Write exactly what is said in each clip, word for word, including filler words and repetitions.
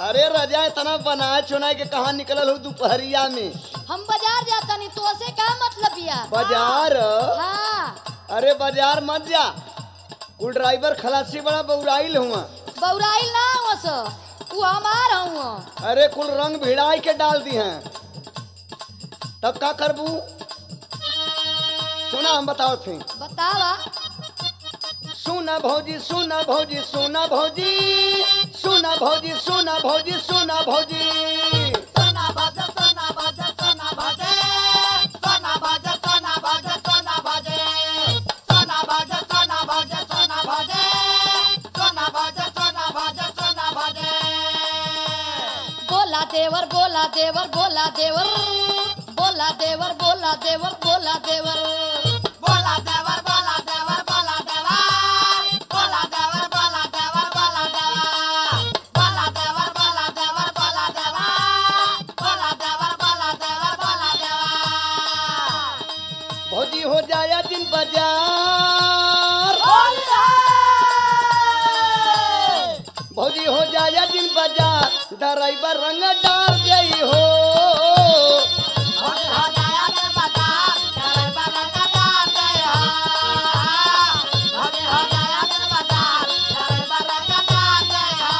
अरे रजा इतना बनाए चुनाए के कहाँ निकलल हो दोपहरिया में? हम बाजार जाता नहीं तो से क्या मतलब या बाजार? हाँ अरे बाजार मत जा, कुल ड्राइवर खलासी बड़ा बौराइल हुआ। बौराइल ना हुआ सो तू हमार हुआ। अरे कुल रंग भिड़ाई के डाल दी हैं, तब का करबू? सुना हम बताओ थे। बतावा। सुना भौजी सुना भौजी सुना भौजी सुना भौजी सुना भौजी सुना भौजी सोना बाजा सोना बाजा सोना बाजे सोना बाजा सोना बाजा सोना बाजे सोना बाजा सोना बाजा सोना बाजे सोना बाजा सोना बाजा सोना बाजे। बोला देवर बोला देवर बोला देवर बोला देवर बोला देवर बोला देवर बोला देवर बोला देवर बोला देवर बोला देवर बोला देवर बोला देवर बोला देवर बोला देवर बोला देवर बोला देवर बोला देवर बोला देवर। भौजी हो जाया दिन बाजार, भौजी हो जाया दिन बाजार, ड्राइवर रंग डाल गई हो। भौजी हो जाया दिन बाजार, ड्राइवर रंग डाल गई हो। भौजी हो जाया दिन बाजार, ड्राइवर रंग डाल गई हो।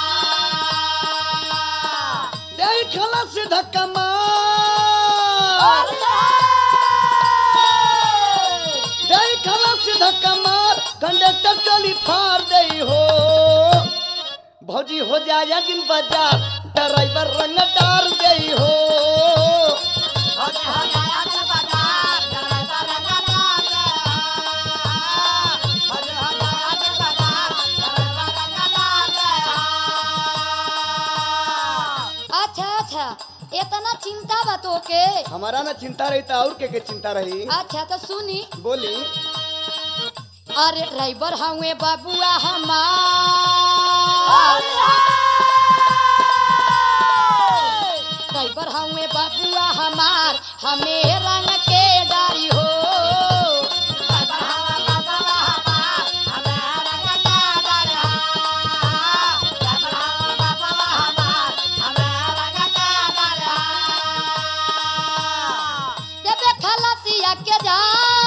देख खलास धक्का मार, देख खलास धक्का मार, कंडक्टर चली फाड़ गई हो। भौजी हो जाया दिन बाजार, ड्राइवर रंग डाल गई हो। भौजी हो जाया दिन बाजार, ड्राइवर रंग डाल गई हो। भौजी हो जाया दिन बाजार, ड्राइवर रंग डाल गई हो। अच्छा अच्छा इतना चिंता बा तो के? हमारा ना चिंता रही था और के के चिंता रही। अच्छा तो सुनी। बोली। अरे ड्राइवर हुए बाबुआ हमार, ड्राइवर हुए बाबुआ हमार, हमें रंग के डारी हो। ड्राइवर हवा बाबा हमार, हमें रंग के डारी हो। ड्राइवर हवा बाबा हमार, हमें रंग के डारी हो। देवे खलासिया के जा,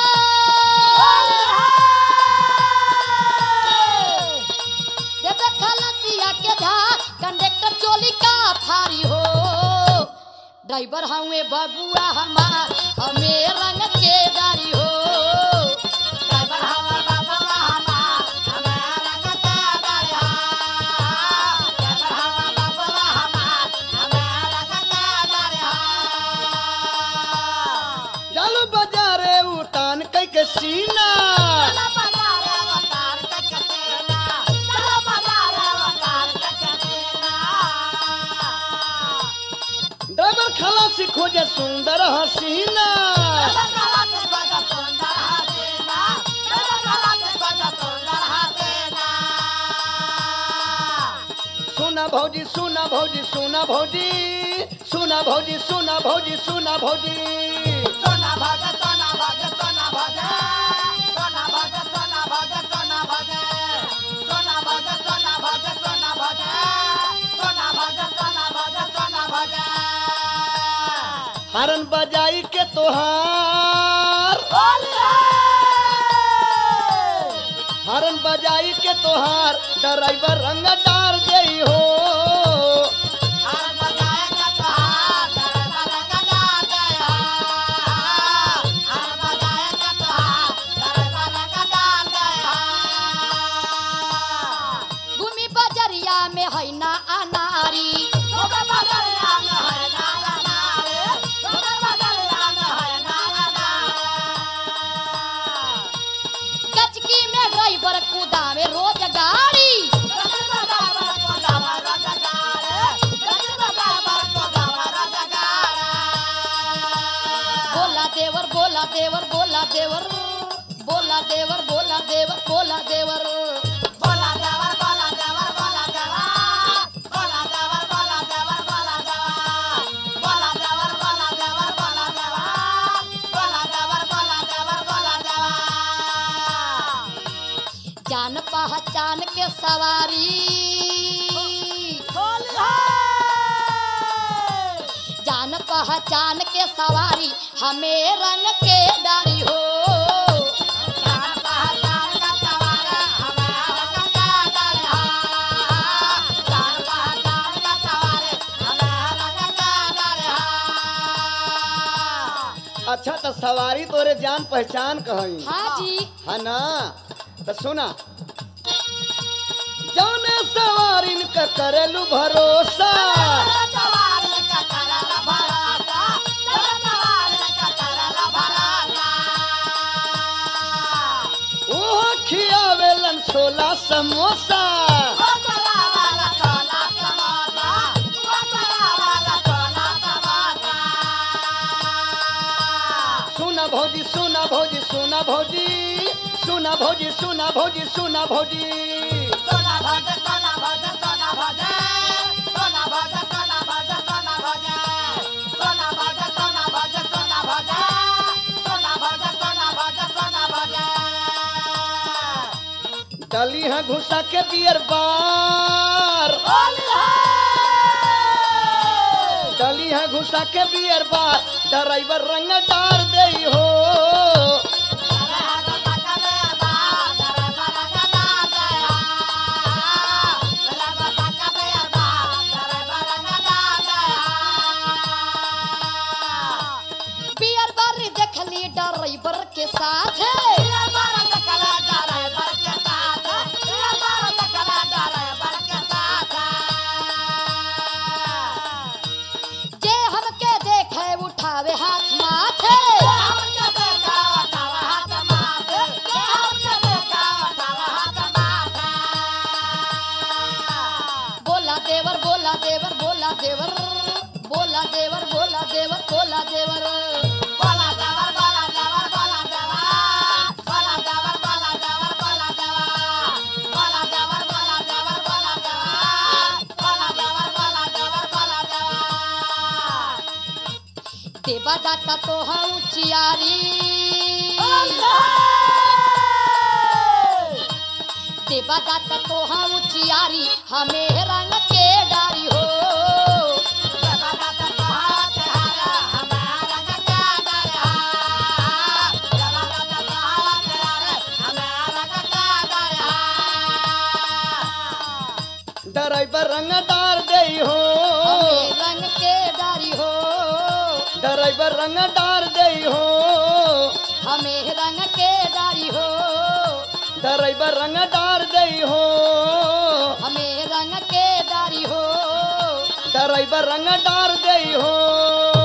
देवे खलासिया के जा, कंडक्टर चोली का फारी हो। ड्राइवर हुए बाबुआ हमार, हमें रंग के डारी हो। ड्राइवर हवा बाबा हमार, हमें रंग के डारी हो। ड्राइवर हवा बाबा हमार, हमें रंग के डारी हो। चालू बाजारे उतान कई के सीना, चलो बाजारे अवतार के कचेना, चलो बाजारे अवतार के कचेना। ड्राइवर खलासी खोजे सुंदर हसीना। चलो गला से बजा सुंदर हसीना, चलो गला से बजा सुंदर हसीना। सुना भौजी सुना भौजी सुना भौजी सुना भौजी सुना भौजी सुना भौजी सोना भजे सोना भजे सोना भजे सोना भजे सोना भजे सोना भजे सोना भजे सोना भजे सोना भजे सोना भजे सोना भजे सोना भजे। हरन बजाई के तोहार, हरन बजाई के तोहार, ड्राइवर रंग डाल गई हो। हर बजाए का त्योहार, ड्राइवर रंग डाल गई हो। हर बजाए का त्योहार, ड्राइवर रंग डाल गई हो। भूमि बजरिया में है ना अनारी, सुबह बदलिया में है नाला नारे, सुबह बदलिया में है नाला नारे। गचकी में ड्राइवर कुदावे रोज गाड़ी। गजर बदावर को दावा रजगारे, गजर बदावर को दावा रजगारे। बोला देवर बोला देवर बोला देवर बोला देवर बोला देवर बोला देवर बोला देवर बोला देवर बोला देवर बोला देवर बोला देवर बोला देवर बोला देवर बोला देवर बोला देवर बोला देवर बोला देवर बोला देवर। जान पहचान के सवारी, बोलिए पहचान के सवारी हमें रंग के डारी हो। जान पहचान का सवारी हमें रंग के डारी हो। जान पहचान का सवारी हमें रंग के डारी हो। अच्छा तो सवारी तोरे जान पहचान कहीं हाँ जी। है ना। तो सुना जौने सवारिन का करेलू भरोसा सवारी का करल भरोसा, सवारी का करल भरोसा। वो खियावेलन छोला समोसा। वो चला वाला चोला समोसा, वो चला वाला चोला समोसा। सुना भौजी सुना भौजी सुना भौजी सुना भौजी सुना भौजी सुना भौजी सोना भजे, सोना भजे, सोना भजे। सोना भजे, सोना भजे, सोना भजे। सोना भजे, सोना भजे, सोना भजे। सोना भजे, सोना भजे, सोना भजे। डली है घुसा के बियर बार। डली है घुसा के बियर बार ड्राइवर रंग डार दे हो। बियर बार देखली ड्राइवर के साथ जे हमके देखे उठावे हाथ माथे। बोला देवर बोला देवर बोला देवर बोला देवर बोला देवर बोला देवर देवा दाता तो हूँ चियारी। देवा दाता तो हूँ चियारी हमें रंग के डारी हो। ड्राइवर रंग डार दे हो। हमें रंग के डारी हो। ड्राइवर रंग डार दे हो। हमें रंग के डारी हो। ड्राइवर रंग डार दे हो। हमें रंग के डारी हो। ड्राइवर रंग डार दे हो।